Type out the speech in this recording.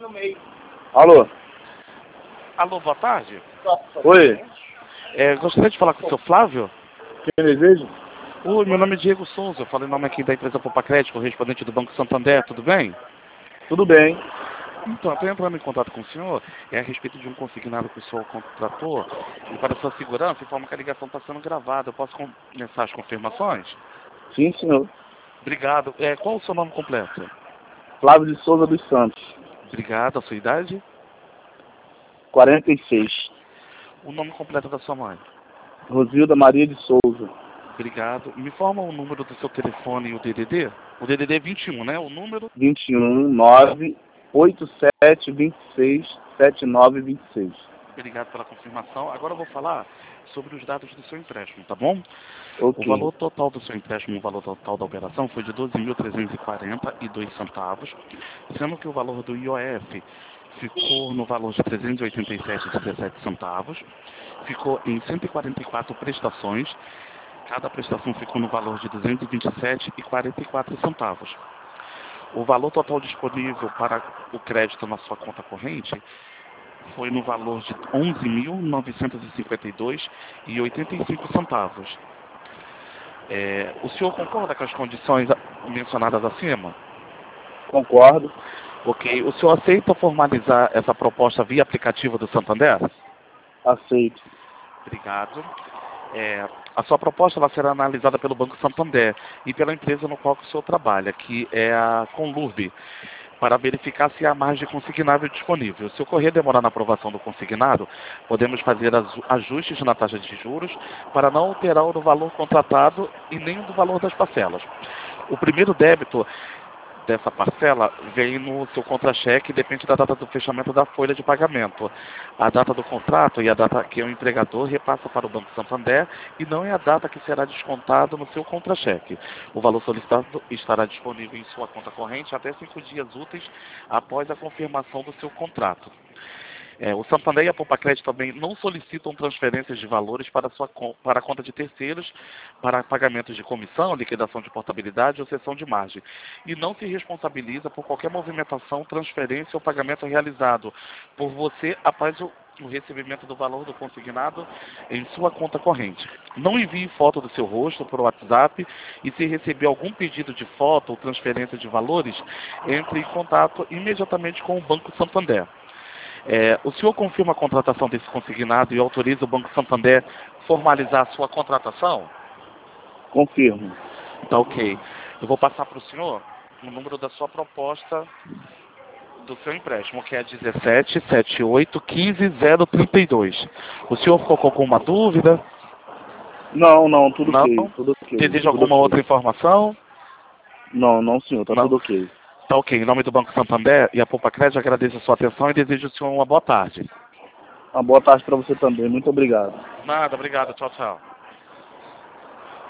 Alô? Alô, boa tarde. Oi? Gostaria de falar com o seu Flávio? Quem deseja? Oi, meu nome é Diego Souza. Eu falei em nome aqui da empresa Poupa Crédito, correspondente do Banco Santander. Tudo bem? Tudo bem. Então, eu estou entrando em contato com o senhor a respeito de um consignado que o senhor contratou e para sua segurança, informa que a ligação está sendo gravada. Eu posso começar as confirmações? Sim, senhor. Obrigado. Qual o seu nome completo? Flávio de Souza dos Santos. Obrigado. A sua idade? 46. O nome completo da sua mãe? Rosilda Maria de Souza. Obrigado. Me informa o número do seu telefone e o DDD? O DDD é 21, né? O número? 21 987 26 79 26. Obrigado pela confirmação. Agora eu vou falar sobre os dados do seu empréstimo, tá bom? Ok. O valor total do seu empréstimo, o valor total da operação foi de 12.342 centavos, sendo que o valor do IOF ficou no valor de 387,17 centavos, ficou em 144 prestações, cada prestação ficou no valor de 227,44 centavos. O valor total disponível para o crédito na sua conta corrente foi no valor de 11.952,85 centavos. O senhor concorda com as condições mencionadas acima? Concordo. Ok. O senhor aceita formalizar essa proposta via aplicativo do Santander? Aceito. Obrigado. A sua proposta ela será analisada pelo Banco Santander e pela empresa no qual o senhor trabalha, que é a Conlurb, para verificar se há margem consignável disponível. Se ocorrer demorar na aprovação do consignado, podemos fazer ajustes na taxa de juros para não alterar o valor contratado e nem do valor das parcelas. O primeiro débito dessa parcela vem no seu contra-cheque e depende da data do fechamento da folha de pagamento. A data do contrato e a data que o empregador repassa para o Banco Santander e não é a data que será descontado no seu contra-cheque. O valor solicitado estará disponível em sua conta corrente até 5 dias úteis após a confirmação do seu contrato. O Santander e a Poupa Crédito também não solicitam transferências de valores para a conta de terceiros para pagamentos de comissão, liquidação de portabilidade ou cessão de margem. E não se responsabiliza por qualquer movimentação, transferência ou pagamento realizado por você após o recebimento do valor do consignado em sua conta corrente. Não envie foto do seu rosto por WhatsApp e se receber algum pedido de foto ou transferência de valores, entre em contato imediatamente com o Banco Santander. O senhor confirma a contratação desse consignado e autoriza o Banco Santander formalizar a sua contratação? Confirmo. Tá ok. Eu vou passar para o senhor o número da sua proposta do seu empréstimo, que é 1778150032. O senhor ficou com alguma dúvida? Não, tudo Não? ok. Tudo ok. Deseja Tudo alguma ok. outra informação? Não, senhor. Tá Não. tudo ok. Tá ok. Em nome do Banco Santander e a Poupa Crédito, agradeço a sua atenção e desejo ao senhor uma boa tarde. Uma boa tarde para você também. Muito obrigado. Nada, obrigado. Tchau, tchau.